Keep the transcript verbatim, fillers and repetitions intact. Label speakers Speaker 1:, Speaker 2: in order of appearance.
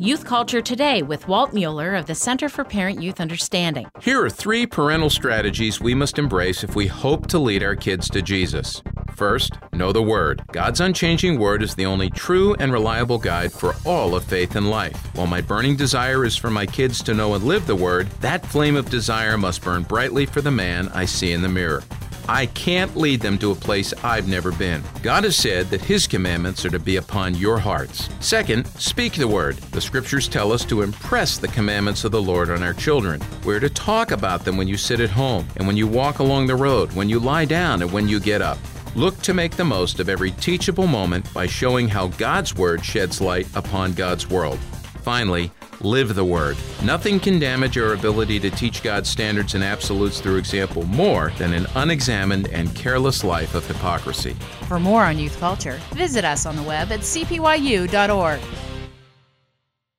Speaker 1: Youth Culture Today with Walt Mueller of the Center for Parent-Youth Understanding.
Speaker 2: Here are three parental strategies we must embrace if we hope to lead our kids to Jesus. First, know the Word. God's unchanging Word is the only true and reliable guide for all of faith and life. While my burning desire is for my kids to know and live the Word, that flame of desire must burn brightly for the man I see in the mirror. I can't lead them to a place I've never been. God has said that His commandments are to be upon your hearts. Second, speak the Word. The Scriptures tell us to impress the commandments of the Lord on our children. We're to talk about them when you sit at home, and when you walk along the road, when you lie down, and when you get up. Look to make the most of every teachable moment by showing how God's Word sheds light upon God's world. Finally, live the Word. Nothing can damage our ability to teach God's standards and absolutes through example more than an unexamined and careless life of hypocrisy.
Speaker 1: For more on youth culture, visit us on the web at c p y u dot org.